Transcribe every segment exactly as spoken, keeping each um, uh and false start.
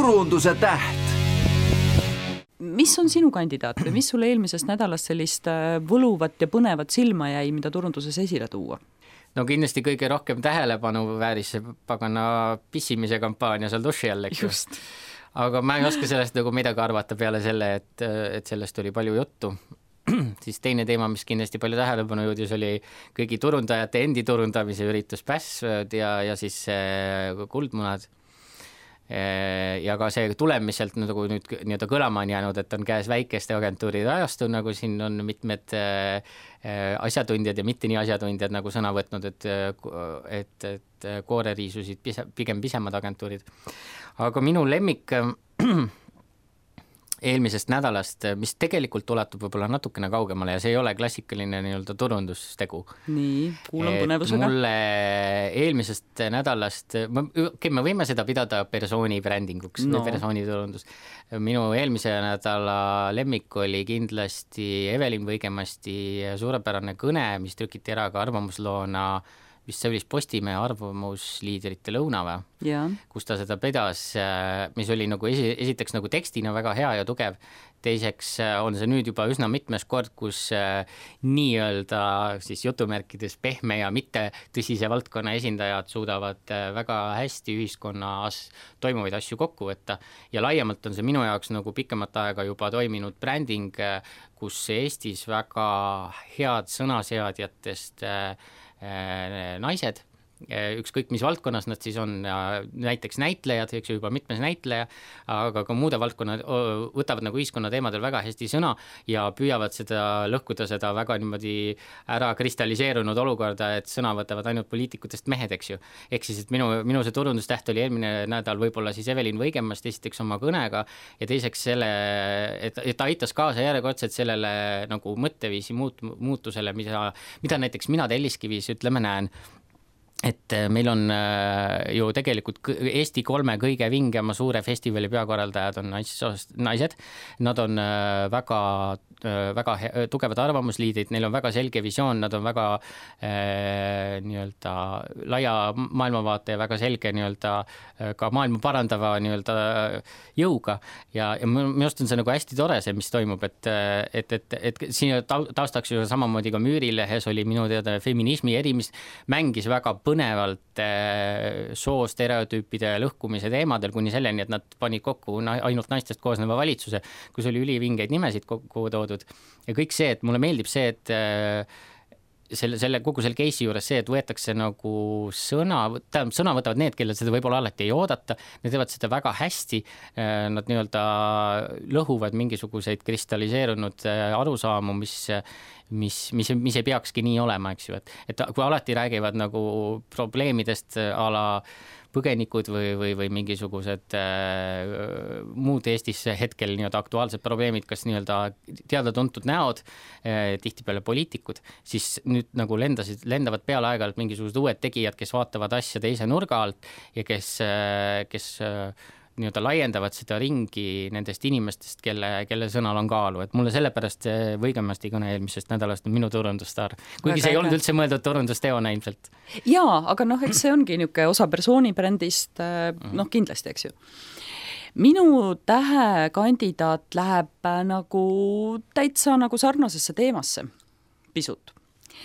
turunduse täht. Mis on sinu kandidaat või mis sulle eelmisest nädalast sellist võluvat ja põnevat silma jäi, mida turunduses esile tuua? No kindlasti kõige rohkem tähelepanu vääris see pagana pissimise kampaania seal duši all, eks just. Aga ma ei oska sellest nagu midagi arvata peale selle, et, et sellest oli palju juttu. Siis teine teema, mis kindlasti palju tähelepanu jõudis, oli kõigi turundajate endi turundamise üritus Password ja, ja siis kuldmunad. Ja ka see tulemiselt nagu nüüd nii-öelda kõlama on jäänud, et on käes väikeste agentuuride ajastu, nagu siin on mitmed asjatundjad ja mitte nii asjatundjad nagu sõna võtnud, et, et, et kooreriisusid pigem pisemad agentuurid. Aga minu lemmik eelmisest nädalast, mis tegelikult ulatub võib-olla natukene kaugemale ja see ei ole klassikaline nii-öelda turundustegu. Nii, kuulan põnevusega. Mulle eelmisest nädalast, okay, me võime seda pidada persooni brändinguks no. või persooni turundus. Minu eelmise nädala lemmik oli kindlasti Evelin Võigemasti suurepärane kõne, mis trükiti ära ka arvamusloona, vist see oli Postimehe arvamusliiderite lõunavä, kus ta seda pedas, mis oli nagu esi, esiteks nagu tekstina väga hea ja tugev. Teiseks on see nüüd juba üsna mitmes kord, kus nii-öelda siis jutumärkides pehme ja mitte tõsise valdkonna esindajad suudavad väga hästi ühiskonnas toimuvaid asju kokku võtta. Ja laiemalt on see minu jaoks nagu pikemat aega juba toiminud bränding, kus Eestis väga head sõnaseadjatest naised, ükskõik mis valdkonnas nad siis on, näiteks näitlejad, eks ju juba mitmes näitleja, aga ka muude valdkonnad võtavad nagu ühiskonna teemadel väga hästi sõna ja püüavad seda lõhkuda seda väga niimoodi ära kristalliseerunud olukorda, et sõna võtavad ainult poliitikutest mehed, eks ju. Ehk siis, et minu, minu see turundustäht oli eelmine nädal võib-olla siis Evelin Võigemast esiteks oma kõnega ja teiseks selle, et, et ta aitas kaasa järjekordselt sellele nagu mõtteviisi muut, muutusele, mida, mida näiteks mina Telliskivis ütleme näen. Et meil on ju tegelikult Eesti kolme kõige vingema suure festivali peakorraldajad on naised. Nad on väga, väga tugevad arvamusliidrid, neil on väga selge visioon, nad on väga eh, nii-öelda laia maailmavaate ja väga selge nii-öelda ka maailma parandava nii-öelda jõuga. Ja, ja minu arust on see nagu hästi tore see, mis toimub, et, et, et, et siin taustaks ju samamoodi ka Müürilehes oli minu teada feminismi eri, mis mängis väga põnevalt soo stereotüüpide lõhkumise teemadel kuni selleni, et nad panid kokku ainult naistest koosneva valitsuse, kus oli ülivingeid nimesid kokku toodud. Ja kõik see, et mulle meeldib see, et selle, selle, kogu selle case'i juures see, et võetakse nagu sõna, tähendab, sõna võtavad need, kellel seda võib-olla alati ei oodata, need teevad seda väga hästi, nad nii-öelda lõhuvad mingisuguseid kristalliseerunud arusaamu, mis Mis, mis, mis ei peakski nii olema, eks ju, et, et kui alati räägivad nagu probleemidest a la põgenikud või, või, või mingisugused äh, muud Eestis hetkel nii-öelda aktuaalsed probleemid, kas nii-öelda teada-tuntud näod, äh, tihtipeale poliitikud, siis nüüd nagu lendasid, lendavad peale aeg-ajalt mingisugused uued tegijad, kes vaatavad asja teise nurga alt ja kes, äh, kes äh, nii-öelda laiendavad seda ringi nendest inimestest, kelle, kelle sõnal on kaalu. Et mulle sellepärast Võigemasti kõne eelmisest nädalast on minu turundustar. Kuigi see ei olnud üldse mõeldud turundusteona ilmselt. Jaa, aga noh, eks see ongi niisugune osa persoonibrändist, noh kindlasti, eks ju. Minu tähekandidaat läheb nagu täitsa nagu sarnasesse teemasse pisut.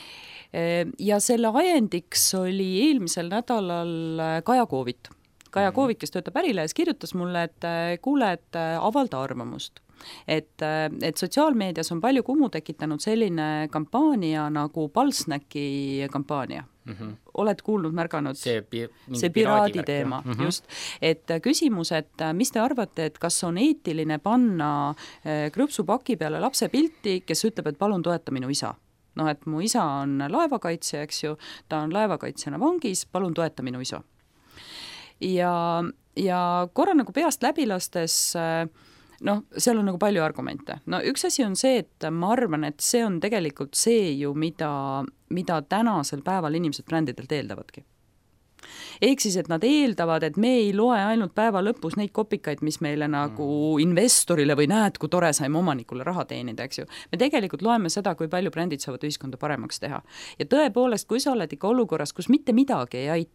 Ja selle ajendiks oli eelmisel nädalal Kaja Koovit. Kaja Koovik, kes töötab Ärilehes, kirjutas mulle, et kuule, et avalda arvamust. Et, et sotsiaalmeedias on palju kumu tekitanud selline kampaania nagu Palsnäki kampaania. Mm-hmm. Oled kuulnud, märganud? See, pi- see piraadi teema, mm-hmm. just. Et küsimus, et mis te arvate, et kas on eetiline panna krõpsupaki peale lapse pilti, kes ütleb, et palun toeta minu isa? Noh, et mu isa on laevakaitsja, eks ju, ta on laevakaitsjana vangis, palun toeta minu isa. Ja, ja korra nagu peast läbilastes, noh, seal on nagu palju argumente. No üks asi on see, et ma arvan, et see on tegelikult see ju, mida, mida tänasel päeval inimesed brändidelt eeldavadki. Ehk siis, et nad eeldavad, et me ei loe ainult päeva lõpus neid kopikaid, mis meile nagu investorile või näed, kui tore saime omanikule raha teenida, eks ju. Me tegelikult loeme seda, kui palju brändid saavad ühiskonda paremaks teha. Ja tõepoolest, kui sa oled ikka olukorras, kus mitte midagi ei aita,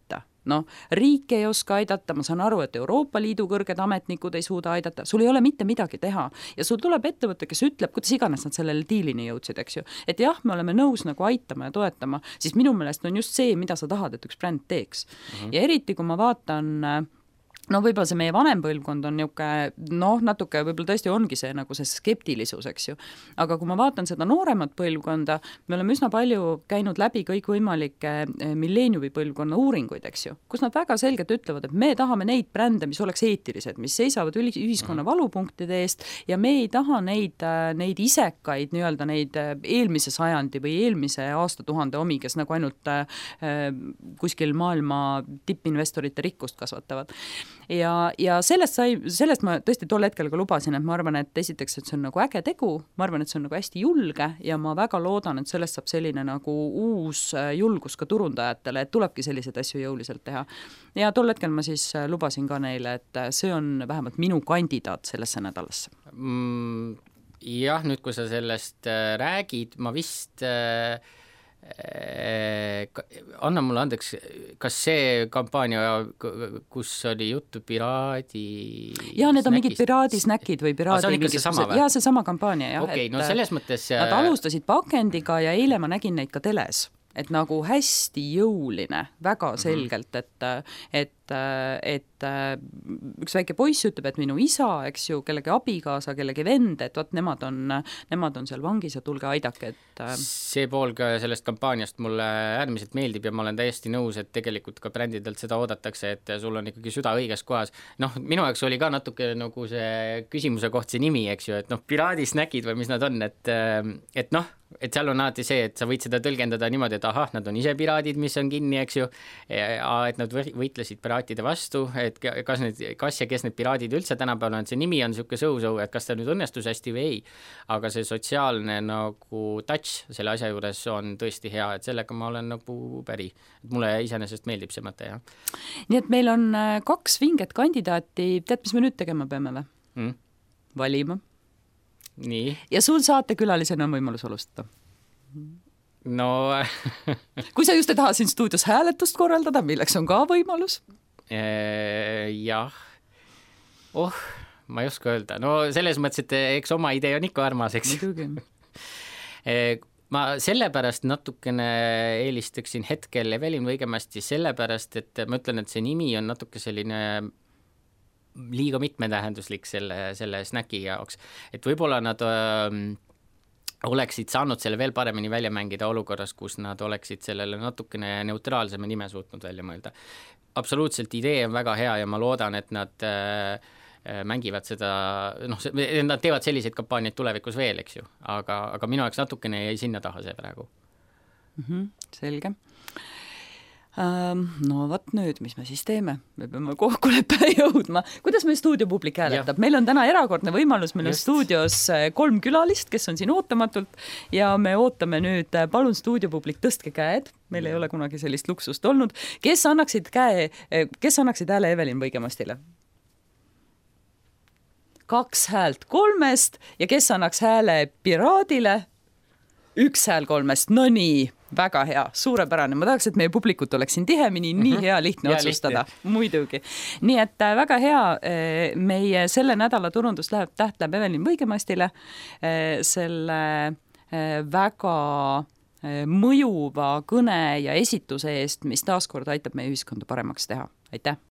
noh, riik ei oska aidata, ma saan aru, et Euroopa Liidu kõrged ametnikud ei suuda aidata, sul ei ole mitte midagi teha ja sul tuleb ettevõte, kes ütleb, kuidas iganes nad sellele diilini jõudsid, eks ju, et jah, me oleme nõus nagu aitama ja toetama, siis minu meelest on just see, mida sa tahad, et üks bränd teeks. Mm-hmm. Ja eriti, kui ma vaatan no võib-olla see meie vanem põlvkond on niuke, noh, natuke võib-olla tõesti ongi see nagu see skeptilisus, eks ju. Aga kui ma vaatan seda nooremat põlvkonda, me oleme üsna palju käinud läbi kõik võimalike milleeniumi põlvkonna uuringuid, eks ju, kus nad väga selgelt ütlevad, et me tahame neid brände, mis oleks eetilised, mis seisavad ühiskonna valupunktide eest ja me ei taha neid, neid isekaid, nii-öelda neid eelmise sajandi või eelmise aastatuhande omi, kes nagu ainult äh, kuskil maailma tippinvestorite rikkust kasvatavad. Ja, ja sellest sai, sellest ma tõesti tol hetkel ka lubasin, et ma arvan, et esiteks, et see on nagu äge tegu, ma arvan, et see on nagu hästi julge ja ma väga loodan, et sellest saab selline nagu uus julgus ka turundajatele, et tulebki selliseid asju jõuliselt teha. Ja tol hetkel ma siis lubasin ka neile, et see on vähemalt minu kandidaat sellesse nädalasse. Mm, jah, nüüd kui sa sellest räägid, ma vist... Anna mulle andeks, kas see kampaania, kus oli juttu piraadi ja need on mingid piraadisnäkid või piraadi see on ikka see sama või? Ja see sama kampaania jah, okay, no selles mõttes nad alustasid pakendiga ja eile ma nägin neid ka teles, et nagu hästi jõuline, väga selgelt, et, et, et üks väike poiss ütleb, et minu isa, eks ju, kellegi abikaasa, kellegi vend, et võt, nemad on, nemad on seal vangis ja tulge aidake, et see pool ka sellest kampaaniast mulle äärmiselt meeldib ja ma olen täiesti nõus, et tegelikult ka brändidelt seda oodatakse, et sul on ikkagi süda õiges kohas. Noh, minu jaoks oli ka natuke nagu see küsimuse koht see nimi, eks ju, et noh, piraadisnäkid või mis nad on, et, et noh, et seal on alati see, et sa võid seda tõlgendada niimoodi, et ahah, nad on ise piraadid, mis on kinni, eks ju, et nad võitlesid piraatide vastu, et kas, need, kas ja kes need piraadid üldse tänapäeval on, see nimi on niisugune sõu-sõu, et kas ta nüüd õnnestus hästi või ei, aga see sotsiaalne nagu touch selle asja juures on tõesti hea, et sellega ma olen nagu päri. Mulle iseenesest meeldib see mõte, jah. Nii et meil on kaks vinget kandidaati, tead, mis me nüüd tegema peame või? Mm. Valima. Nii. Ja sul saatekülalisena on võimalus alustada. No kui sa just ei taha siin stuudios hääletust korraldada, milleks on ka võimalus? E, jah. Oh, ma ei oska öelda. No selles mõttes, et eks oma idee on ikka armas, eks. e, ma sellepärast natukene eelistaksin hetkel Evelin Võigemasti sellepärast, et ma ütlen, et see nimi on natuke selline liiga mitmetähenduslik selle, selle snäki jaoks. Et võib-olla nad öö, oleksid saanud selle veel paremini välja mängida olukorras, kus nad oleksid sellele natukene neutraalseme nime suutnud välja mõelda. Absoluutselt idee on väga hea ja ma loodan, et nad öö, mängivad seda, noh, nad teevad selliseid kampaaniaid tulevikus veel, eks ju, aga, aga minu jaoks natukene jäi sinna taha see praegu. Mm-hmm, selge. No võt nüüd, mis me siis teeme? Me peame kokkuleppele jõudma. Kuidas meil stuudiopublik hääletab? Meil on täna erakordne võimalus, meil on Just. stuudios kolm külalist, kes on siin ootamatult ja me ootame nüüd, palun stuudiopublik, tõstke käed, meil ei ole kunagi sellist luksust olnud. Kes annaksid käe, kes annaksid hääle Evelin Võigemastile? Kaks häält kolmest ja kes annaks hääle Piraadile? Üks hääl kolmest, no nii, väga hea, suurepärane. Ma tahaks, et meie publikut oleks siin tihemini, nii mm-hmm. hea, lihtne ja otsustada. Lihtne. Muidugi. Nii et väga hea, meie selle nädala turundus läheb, täht läheb Evelin Võigemastile selle väga mõjuva kõne ja esituse eest, mis taaskord aitab meie ühiskonda paremaks teha. Aitäh!